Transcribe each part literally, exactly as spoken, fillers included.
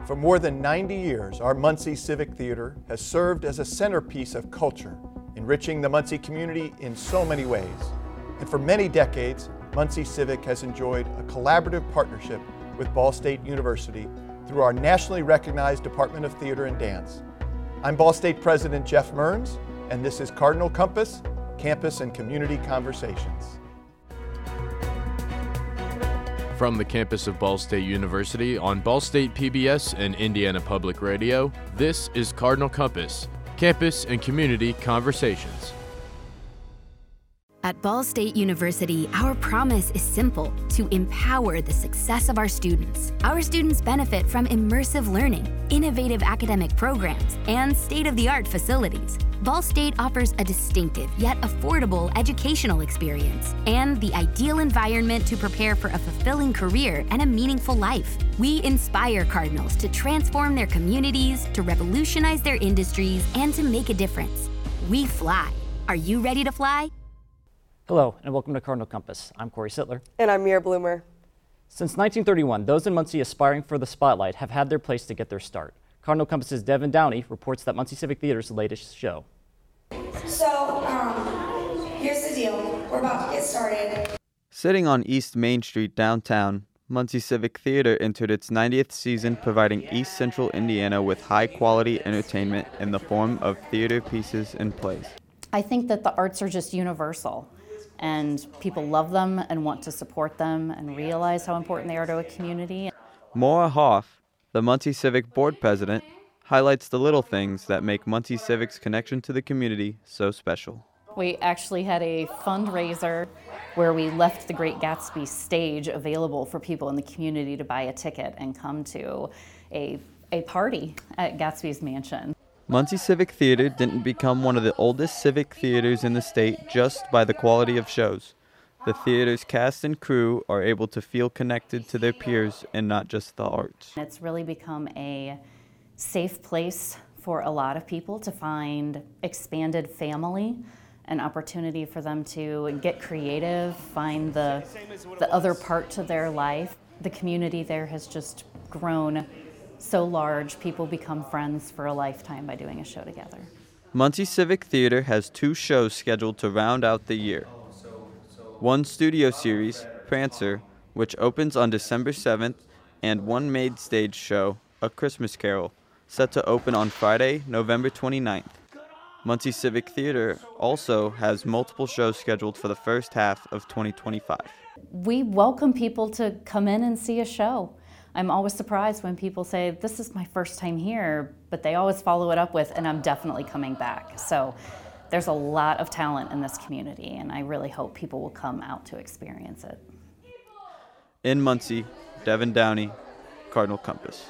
For more than ninety years, our Muncie Civic Theater has served as a centerpiece of culture, enriching the Muncie community in so many ways. And for many decades, Muncie Civic has enjoyed a collaborative partnership with Ball State University through our nationally recognized Department of Theater and Dance. I'm Ball State President Jeff Mearns, and this is Cardinal Compass, Campus and Community Conversations. From the campus of Ball State University on Ball State P B S and Indiana Public Radio, this is Cardinal Compass, Campus and Community Conversations. At Ball State University, our promise is simple: to empower the success of our students. Our students benefit from immersive learning, innovative academic programs, and state-of-the-art facilities. Ball State offers a distinctive yet affordable educational experience and the ideal environment to prepare for a fulfilling career and a meaningful life. We inspire Cardinals to transform their communities, to revolutionize their industries, and to make a difference. We fly. Are you ready to fly? Hello, and welcome to Cardinal Compass. I'm Corey Sittler. And I'm Mira Bloomer. Since nineteen thirty-one, those in Muncie aspiring for the spotlight have had their place to get their start. Cardinal Compass's Devin Downey reports that Muncie Civic Theater's latest show. So, um, here's the deal. We're about to get started. Sitting on East Main Street downtown, Muncie Civic Theater entered its ninetieth season, providing East Central Indiana with high-quality entertainment in the form of theater pieces and plays. I think that the arts are just universal, and people love them and want to support them and realize how important they are to a community. Maura Hoff, the Muncie Civic Board President, highlights the little things that make Muncie Civic's connection to the community so special. We actually had a fundraiser where we left the Great Gatsby stage available for people in the community to buy a ticket and come to a, a party at Gatsby's mansion. Muncie Civic Theater didn't become one of the oldest civic theaters in the state just by the quality of shows. The theater's cast and crew are able to feel connected to their peers and not just the arts. It's really become a safe place for a lot of people to find expanded family, an opportunity for them to get creative, find the, the other part to their life. The community there has just grown so large, people become friends for a lifetime by doing a show together. Muncie Civic Theater has two shows scheduled to round out the year. One studio series, Prancer, which opens on December seventh, and one made stage show, A Christmas Carol, set to open on Friday, November twenty-ninth. Muncie Civic Theater also has multiple shows scheduled for the first half of twenty twenty-five. We welcome people to come in and see a show. I'm always surprised when people say, this is my first time here, but they always follow it up with, and I'm definitely coming back. So there's a lot of talent in this community, and I really hope people will come out to experience it. In Muncie, Devin Downey, Cardinal Compass.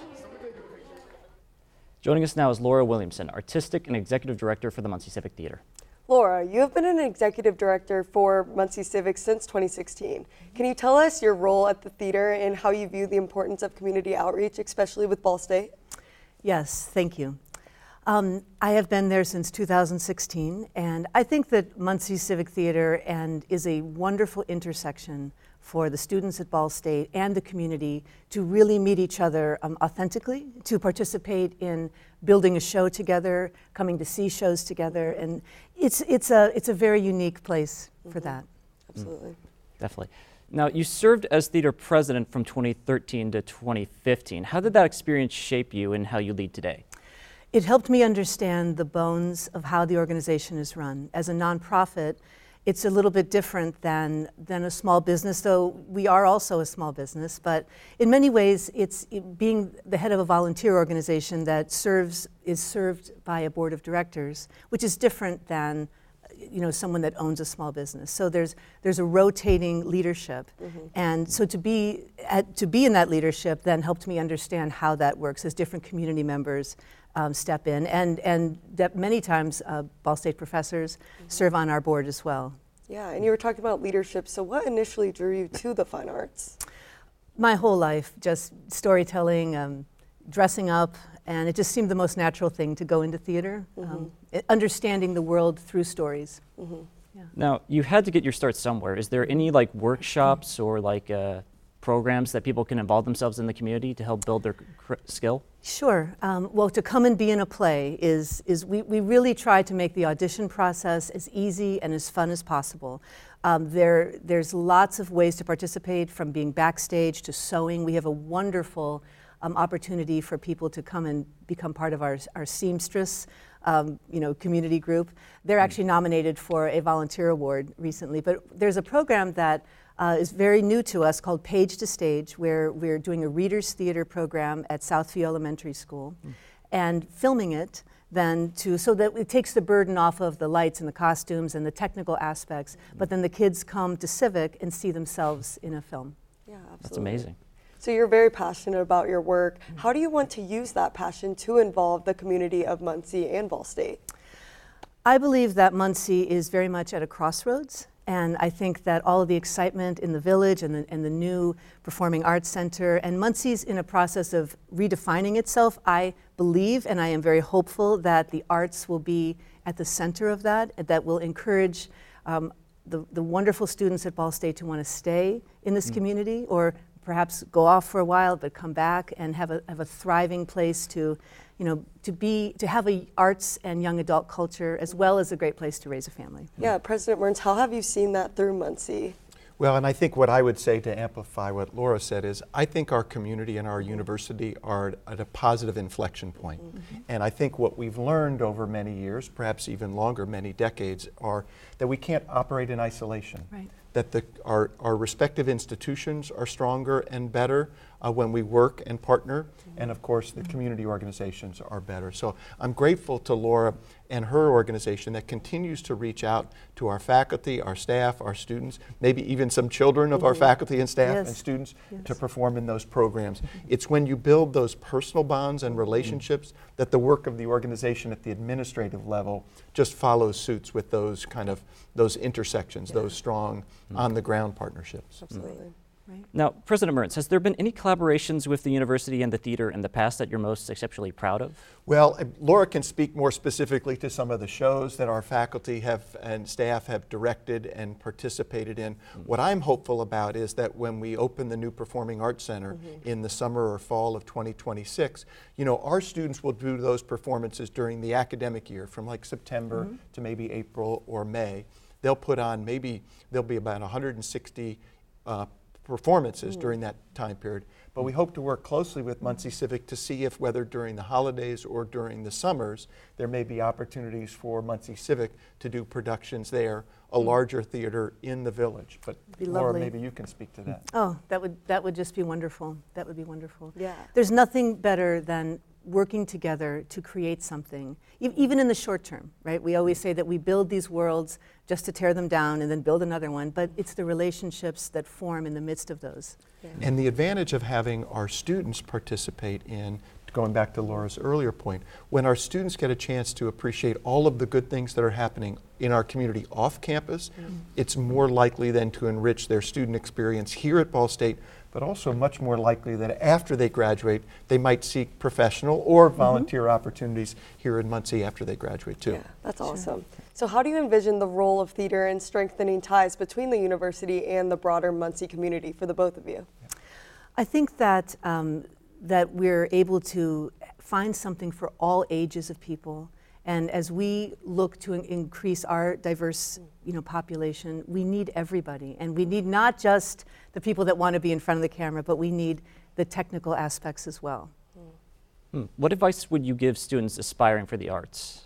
Joining us now is Laura Williamson, Artistic and Executive Director for the Muncie Civic Theater. Laura, you have been an executive director for Muncie Civic since twenty sixteen. Can you tell us your role at the theater and how you view the importance of community outreach, especially with Ball State? Yes, thank you. Um, I have been there since two thousand sixteen, and I think that Muncie Civic Theater and is a wonderful intersection for the students at Ball State and the community to really meet each other um, authentically, to participate in building a show together, coming to see shows together, and it's it's a it's a very unique place mm-hmm. for that. Absolutely. Mm, definitely. Now, you served as theater president from twenty thirteen to twenty fifteen. How did that experience shape you and how you lead today? It helped me understand the bones of how the organization is run. As a nonprofit, it's a little bit different than, than a small business, though we are also a small business. But in many ways, it's it, being the head of a volunteer organization that serves is served by a board of directors, which is different than you know someone that owns a small business. So there's there's a rotating leadership, mm-hmm. and so to be at, to be in that leadership then helped me understand how that works as different community members Um, step in, and and that many times uh, Ball State professors mm-hmm. serve on our board as well. Yeah, and you were talking about leadership, so what initially drew you to the fine arts? My whole life, just storytelling, um, dressing up, and it just seemed the most natural thing to go into theater, mm-hmm. um, understanding the world through stories. Mm-hmm. Yeah. Now, you had to get your start somewhere. Is there any like workshops or like uh, programs that people can involve themselves in the community to help build their cr- skill? Sure. Um, well, to come and be in a play is, is we, we really try to make the audition process as easy and as fun as possible. Um, there, there's lots of ways to participate, from being backstage to sewing. We have a wonderful um, opportunity for people to come and become part of our, our seamstress um, you know, community group. They're actually nominated for a volunteer award recently, but there's a program that Uh, is very new to us called Page to Stage, where we're doing a readers theater program at Southview Elementary School mm. and filming it then to, so that it takes the burden off of the lights and the costumes and the technical aspects, mm. but then the kids come to Civic and see themselves in a film. Yeah, absolutely. That's amazing. So you're very passionate about your work. How do you want to use that passion to involve the community of Muncie and Ball State? I believe that Muncie is very much at a crossroads. And I think that all of the excitement in the village and the, and the new Performing Arts Center, and Muncie's in a process of redefining itself. I believe, and I am very hopeful, that the arts will be at the center of that, that will encourage um, the, the wonderful students at Ball State to want to stay in this mm. community, or perhaps go off for a while but come back and have a, have a thriving place to, you know, to be, to have a arts and young adult culture, as well as a great place to raise a family. Yeah, President Mearns, how have you seen that through Muncie? Well, and I think what I would say to amplify what Laura said is, I think our community and our university are at a positive inflection point. Mm-hmm. And I think what we've learned over many years, perhaps even longer, many decades, are that we can't operate in isolation. Right. That the, our, our respective institutions are stronger and better uh, when we work and partner, mm-hmm. and of course the mm-hmm. community organizations are better. So I'm grateful to Laura and her organization that continues to reach out to our faculty, our staff, our students, maybe even some children of mm-hmm. our faculty and staff yes. and students yes. to perform in those programs. Mm-hmm. It's when you build those personal bonds and relationships mm-hmm. that the work of the organization at the administrative level just follows suits with those kind of, those intersections, yeah. those strong mm-hmm. on-the-ground partnerships. Absolutely. Mm-hmm. Right. Now, President Mearns, has there been any collaborations with the university and the theater in the past that you're most exceptionally proud of? Well, uh, Laura can speak more specifically to some of the shows that our faculty have and staff have directed and participated in. Mm-hmm. What I'm hopeful about is that when we open the new Performing Arts Center mm-hmm. in the summer or fall of twenty twenty-six, you know, our students will do those performances during the academic year, from like September mm-hmm. to maybe April or May. They'll put on maybe, there'll be about one hundred sixty uh, performances mm. during that time period. But we hope to work closely with Muncie Civic to see if, whether during the holidays or during the summers, there may be opportunities for Muncie Civic to do productions there, a larger theater in the village. But Laura, lovely. maybe you can speak to that. Oh, that would, that would just be wonderful. That would be wonderful. Yeah. There's nothing better than working together to create something, e- even in the short term, right? We always say that we build these worlds just to tear them down and then build another one, but it's the relationships that form in the midst of those. Yeah. And the advantage of having our students participate in, going back to Laura's earlier point, when our students get a chance to appreciate all of the good things that are happening in our community off campus, mm-hmm. it's more likely then to enrich their student experience here at Ball State, but also much more likely that after they graduate, they might seek professional or volunteer mm-hmm. opportunities here in Muncie after they graduate too. Yeah, that's sure. awesome. So how do you envision the role of theater in strengthening ties between the university and the broader Muncie community for the both of you? I think that um, that we're able to find something for all ages of people. And as we look to in- increase our diverse, you know, population, we need everybody. And we need not just the people that want to be in front of the camera, but we need the technical aspects as well. Hmm. What advice would you give students aspiring for the arts?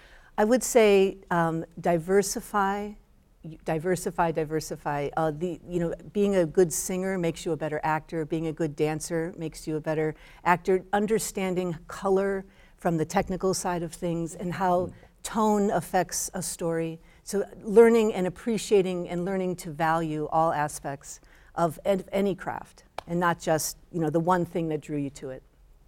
I would say um, diversify, diversify, diversify. Uh, the, you know, being a good singer makes you a better actor. Being a good dancer makes you a better actor. Understanding color from the technical side of things and how tone affects a story. So learning and appreciating and learning to value all aspects of ed- any craft, and not just, you know, the one thing that drew you to it.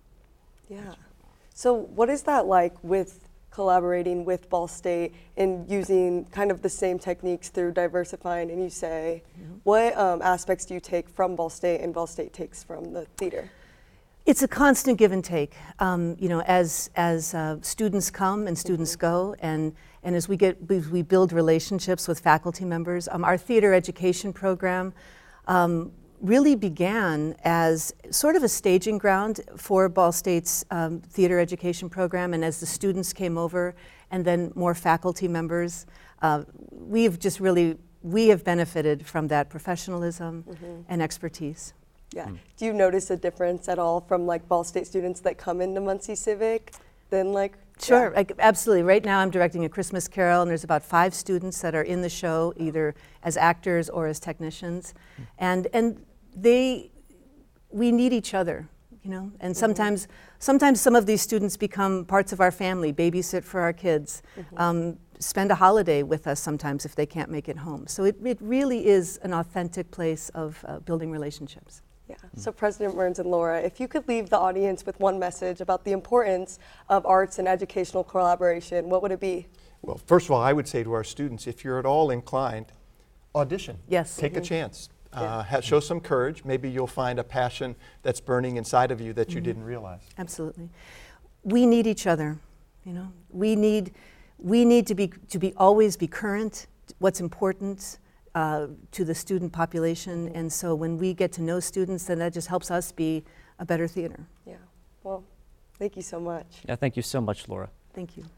Yeah. So what is that like with collaborating with Ball State and using kind of the same techniques through diversifying? And you say, mm-hmm. what um, aspects do you take from Ball State and Ball State takes from the theater? It's a constant give and take. Um, you know, as as uh, students come and students mm-hmm. go, and and as we get we, we build relationships with faculty members. Um, our theater education program um, really began as sort of a staging ground for Ball State's um, theater education program, and as the students came over and then more faculty members, uh, we've just really, we have benefited from that professionalism mm-hmm. and expertise. Yeah. Mm. Do you notice a difference at all from like Ball State students that come into Muncie Civic than like? Sure, yeah. like, absolutely. Right now I'm directing A Christmas Carol, and there's about five students that are in the show, either as actors or as technicians. Mm. And and they, we need each other, you know? And mm-hmm. sometimes, sometimes some of these students become parts of our family, babysit for our kids, mm-hmm. um, spend a holiday with us sometimes if they can't make it home. So it, it really is an authentic place of uh, building relationships. Yeah. So President Mearns and Laura, if you could leave the audience with one message about the importance of arts and educational collaboration, what would it be? Well, first of all, I would say to our students, if you're at all inclined, audition. Yes. Take mm-hmm. a chance. Yeah. Uh, ha- show some courage. Maybe you'll find a passion that's burning inside of you that mm-hmm. you didn't realize. Absolutely. We need each other. You know, we need we need to be to be always be current. What's important uh, to the student population, and so when we get to know students, then that just helps us be a better theater. Yeah. Well, thank you so much. Yeah. Thank you so much, Laura. Thank you.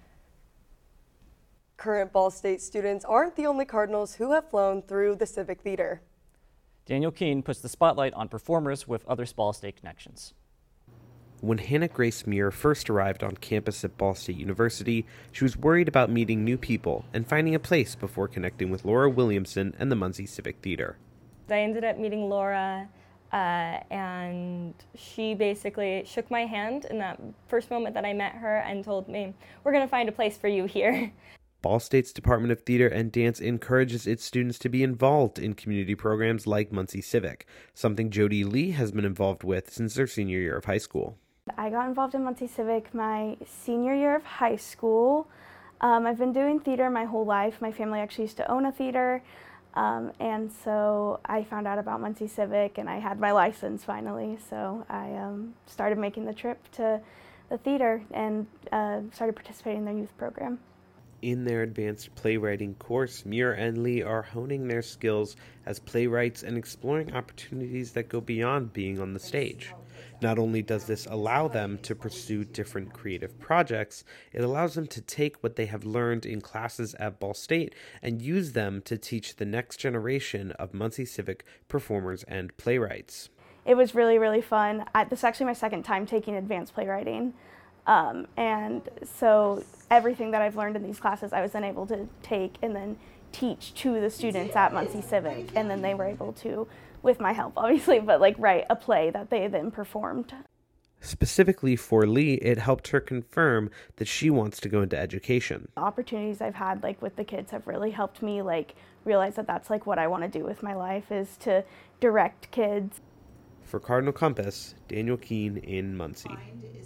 Current Ball State students aren't the only Cardinals who have flown through the Civic Theater. Daniel Keene puts the spotlight on performers with other Ball State connections. When Hannah Grace Muir first arrived on campus at Ball State University, she was worried about meeting new people and finding a place before connecting with Laura Williamson and the Muncie Civic Theater. I ended up meeting Laura, uh, and she basically shook my hand in that first moment that I met her and told me, "We're going to find a place for you here." Ball State's Department of Theater and Dance encourages its students to be involved in community programs like Muncie Civic, something Jody Lee has been involved with since their senior year of high school. I got involved in Muncie Civic my senior year of high school. Um, I've been doing theater my whole life. My family actually used to own a theater, um, and so I found out about Muncie Civic and I had my license finally, so I um, started making the trip to the theater and uh, started participating in their youth program. In their advanced playwriting course, Muir and Lee are honing their skills as playwrights and exploring opportunities that go beyond being on the stage. Not only does this allow them to pursue different creative projects, it allows them to take what they have learned in classes at Ball State and use them to teach the next generation of Muncie Civic performers and playwrights. It was really, really fun. I, this is actually my second time taking advanced playwriting. Um, and so everything that I've learned in these classes I was then able to take and then teach to the students at Muncie Civic, and then they were able to, with my help obviously, but like write a play that they then performed. Specifically for Lee, it helped her confirm that she wants to go into education. The opportunities I've had like with the kids have really helped me like realize that that's like what I want to do with my life, is to direct kids. For Cardinal Compass, Daniel Keene in Muncie.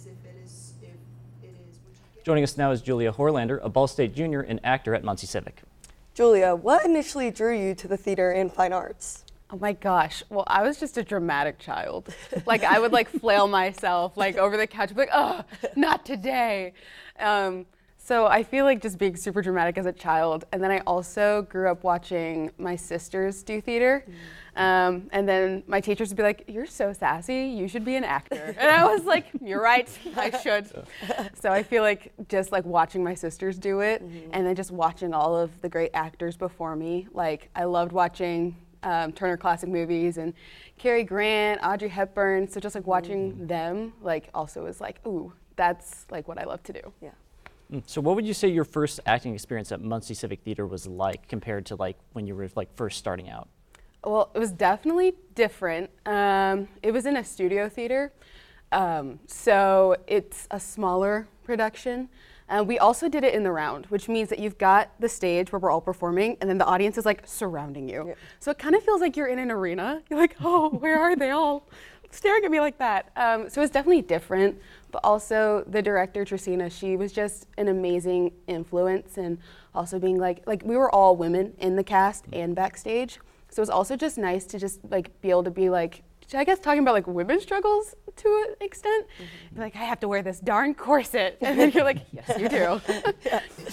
Joining us now is Julia Horlander, a Ball State junior and actor at Muncie Civic. Julia, what initially drew you to the theater and fine arts? Oh my gosh. Well, I was just a dramatic child. Like I would like flail myself like over the couch, like, oh, not today. Um, so I feel like just being super dramatic as a child. And then I also grew up watching my sisters do theater. Mm. Um, and then my teachers would be like, "You're so sassy, you should be an actor." And I was like, "You're right, I should." So I feel like just like watching my sisters do it, mm-hmm. and then just watching all of the great actors before me. Like I loved watching um, Turner Classic Movies and Cary Grant, Audrey Hepburn. So just like watching mm. them, like also was like, ooh, that's like what I love to do. Yeah. So what would you say your first acting experience at Muncie Civic Theater was like compared to like when you were like first starting out? Well, it was definitely different. Um, it was in a studio theater, um, so it's a smaller production. Uh, we also did it in the round, which means that you've got the stage where we're all performing, and then the audience is like surrounding you. Yeah. So it kind of feels like you're in an arena. You're like, oh, where are they all staring at me like that? Um, so it's definitely different, but also the director, Tracina, she was just an amazing influence, and also being like, like we were all women in the cast and backstage. So it was also just nice to just like be able to be like, I guess talking about like women's struggles to an extent. Mm-hmm. Be like, I have to wear this darn corset. And then you're like, yes, you do. Yeah.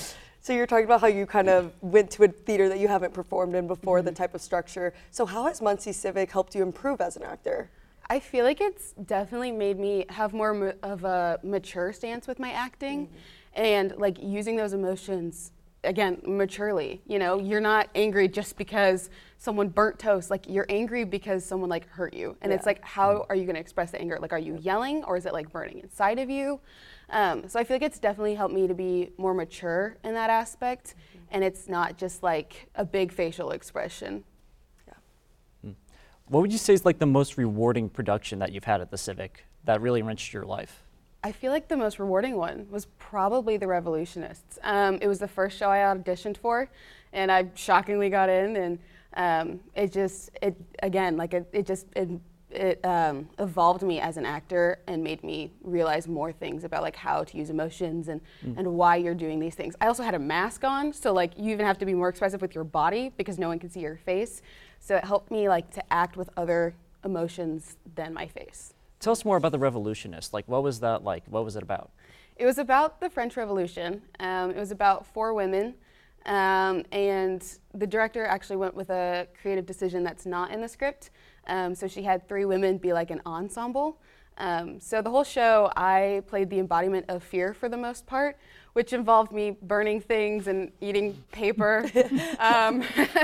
So you're talking about how you kind of went to a theater that you haven't performed in before, the type of structure. So how has Muncie Civic helped you improve as an actor? I feel like it's definitely made me have more ma- of a mature stance with my acting, mm-hmm. and like using those emotions again maturely. You know, you're not angry just because someone burnt toast. Like you're angry because someone like hurt you, and yeah. it's like, how are you going to express the anger? Like, are you yelling, or is it like burning inside of you? Um, so I feel like it's definitely helped me to be more mature in that aspect, mm-hmm. and it's not just like a big facial expression. Yeah. Mm. What would you say is like the most rewarding production that you've had at the Civic that really enriched your life? I feel like the most rewarding one was probably The Revolutionists. Um, it was the first show I auditioned for, and I shockingly got in, and um, it just, it again, like it, it just, it, it um, evolved me as an actor and made me realize more things about like how to use emotions and, mm. and why you're doing these things. I also had a mask on, so like you even have to be more expressive with your body because no one can see your face. So it helped me like to act with other emotions than my face. Tell us more about The Revolutionists. Like, what was that like? What was it about? It was about the French Revolution. Um, it was about four women, um, and the director actually went with a creative decision that's not in the script. Um, so she had three women be like an ensemble. Um, so the whole show, I played the embodiment of fear for the most part, which involved me burning things and eating paper. um,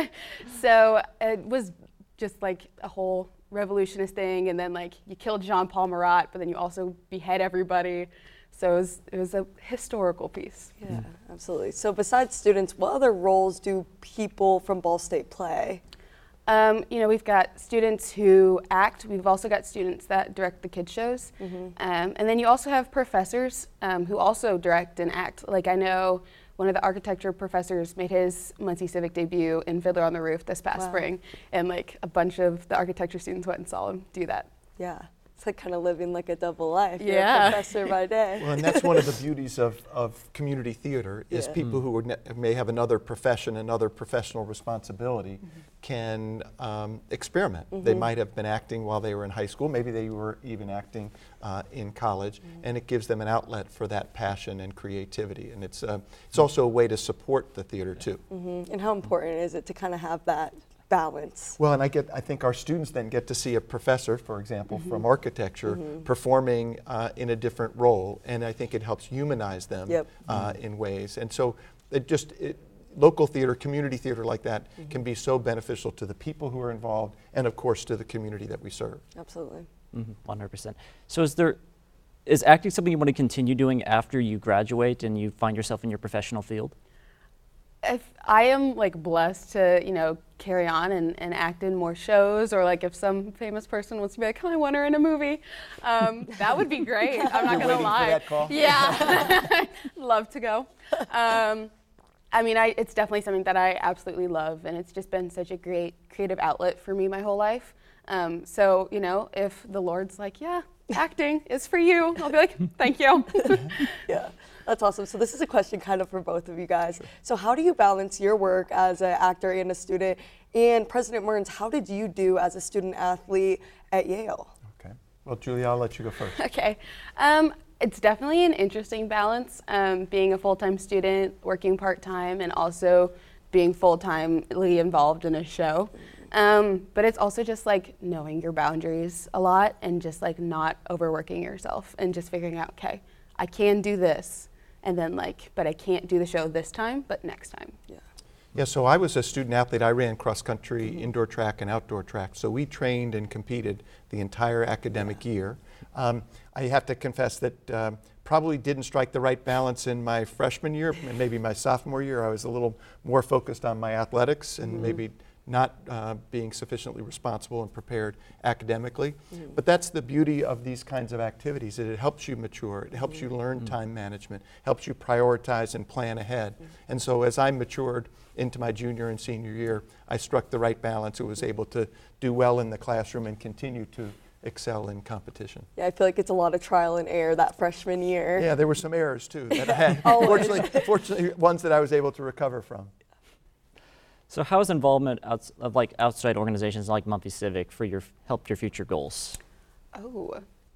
so it was just like a whole revolutionist thing, and then like you killed Jean-Paul Marat, but then you also behead everybody. So it was, it was a historical piece. Yeah, absolutely. So besides students, what other roles do people from Ball State play? Um, you know, we've got students who act. We've also got students that direct the kids shows. Mm-hmm. um, and then you also have professors um, who also direct and act. Like I know one of the architecture professors made his Muncie Civic debut in Fiddler on the Roof this past wow. spring, and like a bunch of the architecture students went and saw him do that. Yeah. It's like kind of living like a double life. Yeah. You're a professor by day. Well, and that's one of the beauties of, of community theater is yeah. people mm. who are ne- may have another profession, another professional responsibility mm-hmm. can um, experiment. Mm-hmm. They might have been acting while they were in high school. Maybe they were even acting uh, in college, mm-hmm. and it gives them an outlet for that passion and creativity. And it's uh, it's also a way to support the theater too. Mm-hmm. And how important is it to kind of have that balance? Well, and I get, I think our students then get to see a professor, for example, mm-hmm. from architecture, mm-hmm. performing uh, in a different role, and I think it helps humanize them yep. uh, mm-hmm. in ways. And so, it just it, local theater, community theater like that mm-hmm. can be so beneficial to the people who are involved, and of course to the community that we serve. Absolutely. Mm-hmm. one hundred percent. So, is there, is acting something you want to continue doing after you graduate and you find yourself in your professional field? If I am like blessed to, you know, carry on and, and act in more shows, or like if some famous person wants to be like, oh, I want her in a movie, um, that would be great. I'm not You're gonna lie. For that call? Yeah, love to go. Um, I mean, I, it's definitely something that I absolutely love, and it's just been such a great creative outlet for me my whole life. Um, so, you know, if the Lord's like, yeah, acting is for you, I'll be like, thank you. Yeah. That's awesome. So this is a question kind of for both of you guys. Sure. So how do you balance your work as an actor and a student? And President Mearns, how did you do as a student athlete at Yale? Okay. Well, Julia, I'll let you go first. Okay. Um, it's definitely an interesting balance, um, being a full-time student, working part-time, and also being full-timely involved in a show. Um, but it's also just like knowing your boundaries a lot and just like not overworking yourself and just figuring out, okay, I can do this. And then like, but I can't do the show this time, but next time. Yeah. Yeah, so I was a student athlete. I ran cross country, mm-hmm. indoor track, and outdoor track. So we trained and competed the entire academic yeah. year. Um, I have to confess that um, probably didn't strike the right balance in my freshman year, and maybe my sophomore year. I was a little more focused on my athletics and mm-hmm. maybe not uh, being sufficiently responsible and prepared academically. Mm-hmm. But that's the beauty of these kinds of activities, that it helps you mature, it helps mm-hmm. you learn mm-hmm. time management, helps you prioritize and plan ahead. Mm-hmm. And so as I matured into my junior and senior year, I struck the right balance and was able to do well in the classroom and continue to excel in competition. Yeah, I feel like it's a lot of trial and error that freshman year. Yeah, there were some errors too that I had. fortunately, fortunately, ones that I was able to recover from. So how has involvement outs- of like outside organizations like Muncie Civic for your helped your future goals? Oh,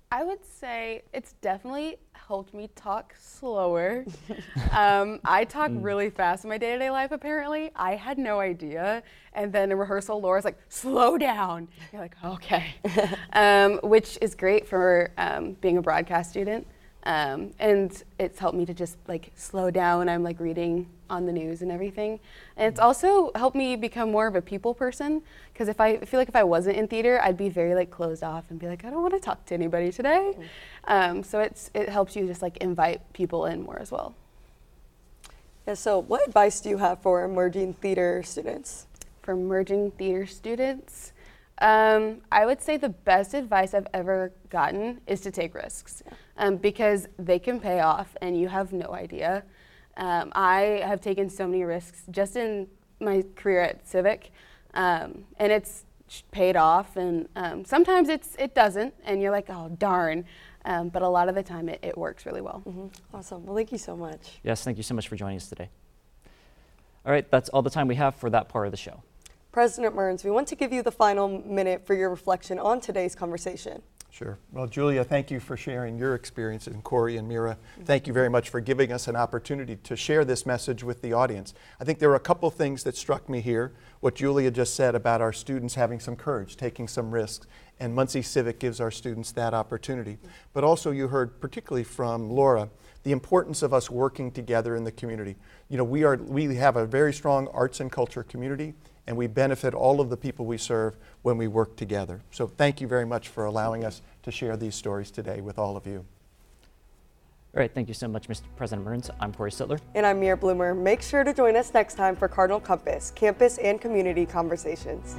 I would say it's definitely helped me talk slower. um, I talk really fast in my day-to-day life, apparently. I had no idea. And then in rehearsal, Laura's like, slow down. You're like, okay. um, which is great for um, being a broadcast student. Um, and it's helped me to just like slow down when I'm like reading on the news and everything. And it's also helped me become more of a people person, because if I I feel like if I wasn't in theater, I'd be very like closed off and be like, I don't want to talk to anybody today. Mm-hmm. Um, so it's it helps you just like invite people in more as well. Yeah, so what advice do you have for emerging theater students? For emerging theater students, um, I would say the best advice I've ever gotten is to take risks, um, because they can pay off and you have no idea. Um, I have taken so many risks just in my career at Civic, um, and it's paid off, and um, sometimes it's it doesn't, and you're like, oh, darn. Um, but a lot of the time it, it works really well. Mm-hmm. Awesome. Well, thank you so much. Yes, thank you so much for joining us today. All right, that's all the time we have for that part of the show. President Mearns, we want to give you the final minute for your reflection on today's conversation. Sure. Well, Julia, thank you for sharing your experiences, and Corey and Mira, thank you very much for giving us an opportunity to share this message with the audience. I think there were a couple things that struck me here. What Julia just said about our students having some courage, taking some risks, and Muncie Civic gives our students that opportunity. But also you heard, particularly from Laura, the importance of us working together in the community. You know, we are we have a very strong arts and culture community, and we benefit all of the people we serve when we work together. So thank you very much for allowing us to share these stories today with all of you. All right, thank you so much, Mister President Mearns. I'm Corey Sittler. And I'm Mira Bloomer. Make sure to join us next time for Cardinal Compass, Campus and Community Conversations.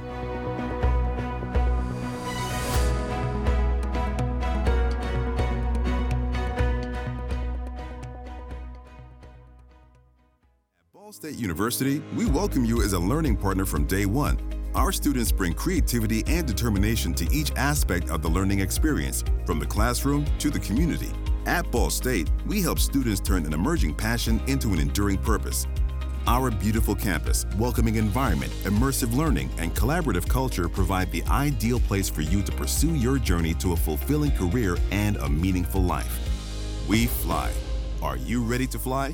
Ball State University, we welcome you as a learning partner from day one. Our students bring creativity and determination to each aspect of the learning experience, from the classroom to the community. At Ball State, we help students turn an emerging passion into an enduring purpose. Our beautiful campus, welcoming environment, immersive learning, and collaborative culture provide the ideal place for you to pursue your journey to a fulfilling career and a meaningful life. We fly. Are you ready to fly?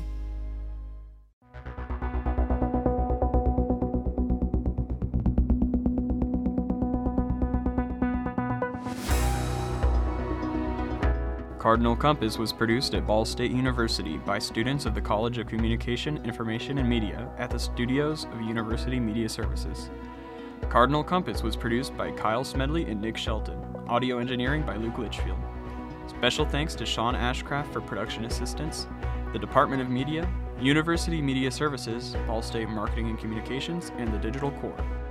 Cardinal Compass was produced at Ball State University by students of the College of Communication, Information, and Media at the studios of University Media Services. Cardinal Compass was produced by Kyle Smedley and Nick Shelton. Audio engineering by Luke Litchfield. Special thanks to Sean Ashcraft for production assistance, the Department of Media, University Media Services, Ball State Marketing and Communications, and the Digital Corps.